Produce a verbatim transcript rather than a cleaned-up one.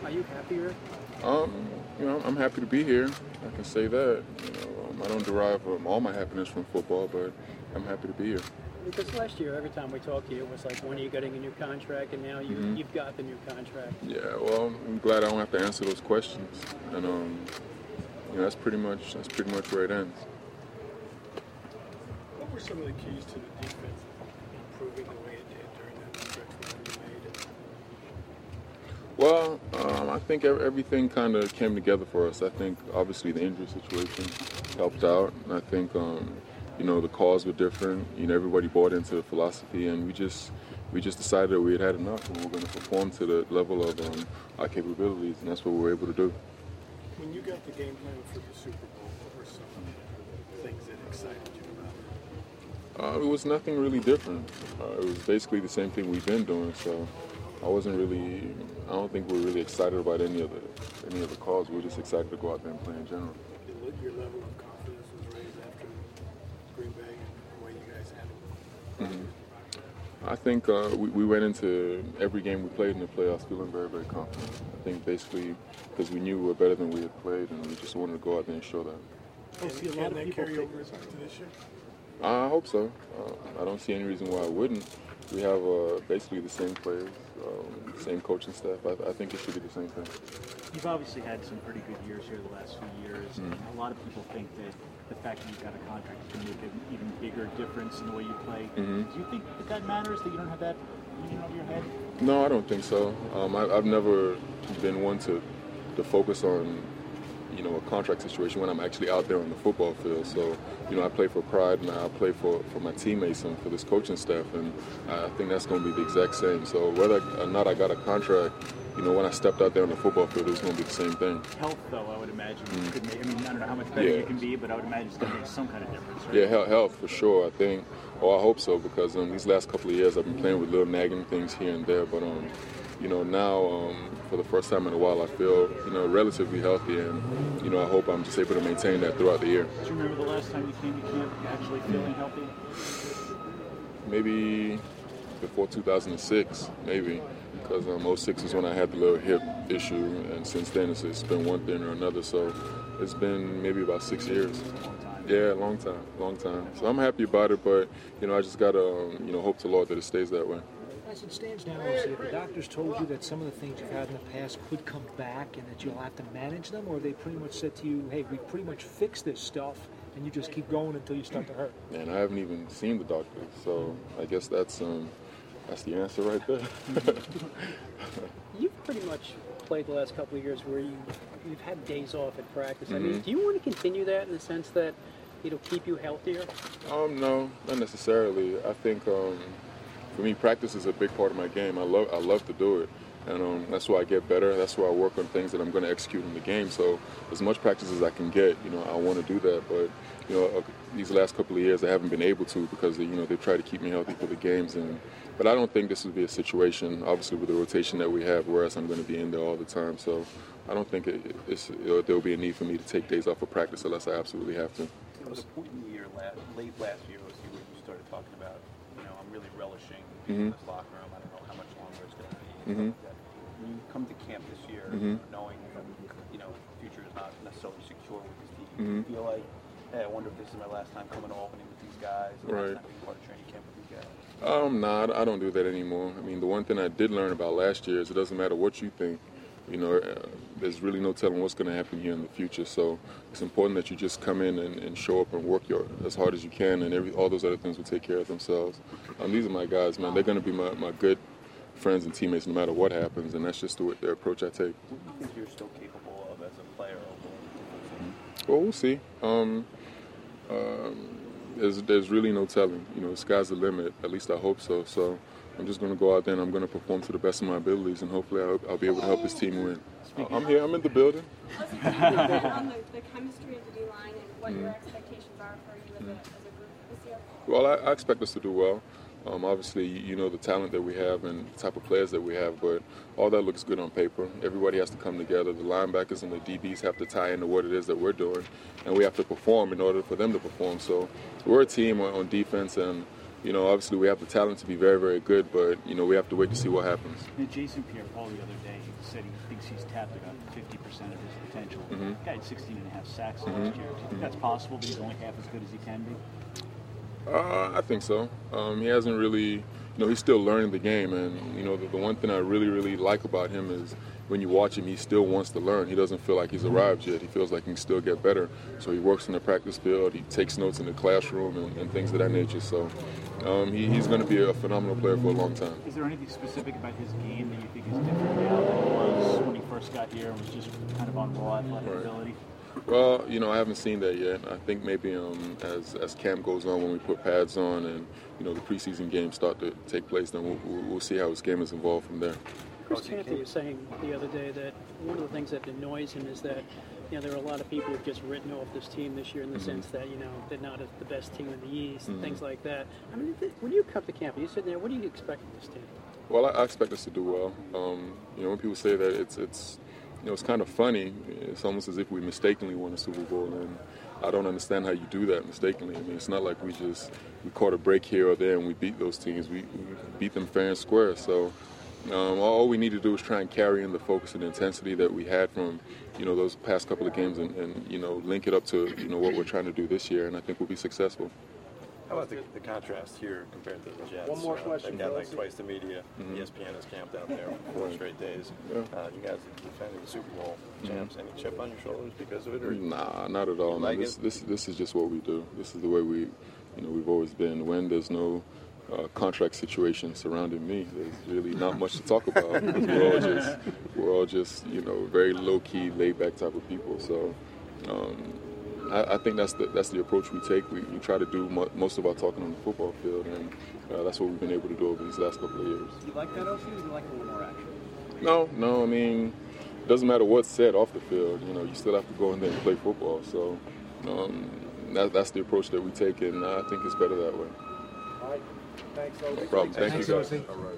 Are you happier? Um, you know, I'm happy to be here. I can say that. You know, um, I don't derive um, all my happiness from football, but I'm happy to be here. Because last year, every time we talked to you, it was like, when are you getting a new contract? And now you, Mm-hmm. you've got the new contract. Yeah, well, I'm glad I don't have to answer those questions. And, um, you know, that's pretty much that's pretty much where it ends. What were some of the keys to the defense improving the way it did during that stretch when you made it? Well, um, I think ev- everything kind of came together for us. I think obviously the injury situation helped out. And I think, um, you know, the calls were different. You know, everybody bought into the philosophy, and we just we just decided that we had had enough, and we were going to perform to the level of um, our capabilities, and that's what we were able to do. When you got the game plan for the Super Bowl, what were some things that excited you about it? Uh, it was nothing really different. Uh, it was basically the same thing we've been doing. So I wasn't really. I don't think we were really excited about any of the any of the calls. We were just excited to go out there and play in general. Your level of confidence was raised after Green Bay and the way you guys handled it. Mm-hmm. I think uh, we, we went into every game we played in the playoffs feeling very, very confident. I think basically because we knew we were better than we had played, and we just wanted to go out there and show that. Can, can, can that carry over to this year? I hope so. Uh, I don't see any reason why I wouldn't. We have uh, basically the same players, um, same coaching staff. I, I think it should be the same thing. You've obviously had some pretty good years here the last few years, mm-hmm. and a lot of people think that the fact that you've got a contract can make an even bigger difference in the way you play. Mm-hmm. Do you think that that matters, that you don't have that even over your head? No, I don't think so. Um, I, I've never been one to, to focus on, you know, a contract situation when I'm actually out there on the football field. So, you know, I play for pride, and I play for, for my teammates and for this coaching staff, and I think that's going to be the exact same. So whether or not I got a contract, you know, when I stepped out there on the football field, it was going to be the same thing. Health, though, I would imagine, mm-hmm. could make, I mean, I don't know how much better yeah. you can be, but I would imagine it's going to make some kind of difference, right? Yeah, health for sure, I think. Or I hope so, because um, these last couple of years I've been playing with little nagging things here and there, but, um, you know, now um, for the first time in a while I feel, you know, relatively healthy, and, you know, I hope I'm just able to maintain that throughout the year. Do you remember the last time you came to camp actually feeling healthy? Maybe before two thousand six, maybe. Because um, oh six is when I had the little hip issue, and since then it's, it's been one thing or another. So it's been maybe about six years. Yeah, long time, long time. So I'm happy about it, but you know, I just gotta um, you know hope to the Lord that it stays that way. As it stands now, if the doctors told you that some of the things you've had in the past could come back and that you'll have to manage them, or they pretty much said to you, "Hey, we pretty much fixed this stuff," and you just keep going until you start to hurt? And I haven't even seen the doctor, so I guess that's um, that's the answer right there. You've pretty much played the last couple of years where you, you've had days off at practice. Mm-hmm. I mean, do you want to continue that in the sense that it'll keep you healthier? Um, no, not necessarily. I think um, for me, practice is a big part of my game. I love I love to do it, and um, that's why I get better. That's why I work on things that I'm going to execute in the game. So as much practice as I can get, you know, I want to do that. But you know, uh, these last couple of years I haven't been able to because you know they try to keep me healthy for the games. And but I don't think this would be a situation, obviously with the rotation that we have, whereas I'm going to be in there all the time. So I don't think it, it's, it, there'll be a need for me to take days off of practice unless I absolutely have to. There was a point in the year, last, late last year, was you started talking about, you know, I'm really relishing being in this locker room. I don't know how much longer it's going to be. Mm-hmm. Like that. When you come to camp this year, Mm-hmm. knowing that, you know, the future is not necessarily secure with this team, Mm-hmm. do you feel like, hey, I wonder if this is my last time coming to Albany with these guys, or Right. last time being part of training camp with these guys? Um, nah, I don't do that anymore. I mean, the one thing I did learn about last year is it doesn't matter what you think. You know, uh, there's really no telling what's going to happen here in the future. So it's important that you just come in and, and show up and work your as hard as you can, and every all those other things will take care of themselves. Um, these are my guys, man. They're going to be my, my good friends and teammates no matter what happens, and that's just the, the approach I take. What do you think you're still capable of as a player? Well, we'll see. Um, um, there's, there's really no telling. You know, the sky's the limit. At least I hope so. So I'm just going to go out there and I'm going to perform to the best of my abilities, and hopefully I'll, I'll be able to help this team win. I'm here. I'm in the building. Let's talk a bit on the, the chemistry of the D-line and what mm. your expectations are for you as, mm. a, as a group this year. Well, I, I expect us to do well. Um, obviously, you know the talent that we have and the type of players that we have, but all that looks good on paper. Everybody has to come together. The linebackers and the D Bs have to tie into what it is that we're doing, and we have to perform in order for them to perform. So we're a team on, on defense, and you know, obviously we have the talent to be very, very good, but, you know, we have to wait to see what happens. And Jason Pierre-Paul the other day, he said he thinks he's tapped about fifty percent of his potential. Mm-hmm. The guy had sixteen and a half sacks last year. Do you think that's possible, that he's only half as good as he can be? Uh, I think so. Um, he hasn't really, you know, he's still learning the game, and you know, the, the one thing I really, really like about him is when you watch him, he still wants to learn. He doesn't feel like he's arrived yet. He feels like he can still get better. So he works in the practice field, he takes notes in the classroom, and, and things of that nature. So um, he, he's going to be a phenomenal player for a long time. Is there anything specific about his game that you think is different now than it was when he first got here and was just kind of on raw athletic Right. ability? Well, you know, I haven't seen that yet. I think maybe um, as as camp goes on, when we put pads on and you know the preseason games start to take place, then we'll, we'll, we'll see how his game is evolved from there. Chris Canty was saying the other day that one of the things that annoys him is that you know there are a lot of people who've just written off this team this year in the mm-hmm. sense that you know they're not the best team in the East and mm-hmm. things like that. I mean, when you come to camp, you sitting there, what do you expect of this team? Well, I, I expect us to do well. Um, you know, when people say that, it's it's. You know, it's kind of funny. It's almost as if we mistakenly won a Super Bowl, and I don't understand how you do that mistakenly. I mean, it's not like we just we caught a break here or there and we beat those teams. We, we beat them fair and square. So um, all we need to do is try and carry in the focus and intensity that we had from, you know, those past couple of games, and, and you know, link it up to you know what we're trying to do this year, and I think we'll be successul. How about the, the contrast here compared to the Jets? One more uh, question, They've got like Kelsey. twice the media. Mm-hmm. E S P N has camped out there for four straight days. Yeah. Uh, you guys are defending the Super Bowl champs. Any chip on your shoulders because of it? Or Nah, not at all. You Man. like This, it? this this is just what we do. This is the way we, you know, we've always been. When there's no uh, contract situation surrounding me, there's really not much to talk about. we're all just we're all just you know very low key, laid back type of people. So. Um, I, I think that's the that's the approach we take. We, we try to do mo- most of our talking on the football field, and uh, that's what we've been able to do over these last couple of years. Do you like that, O C, or do you like a little more action? No, no. I mean, it doesn't matter what's said off the field. You know, you still have to go in there and play football. So um, that, that's the approach that we take, and I think it's better that way. All right. Thanks, O C. No problem. Thank Thanks, you guys. O C.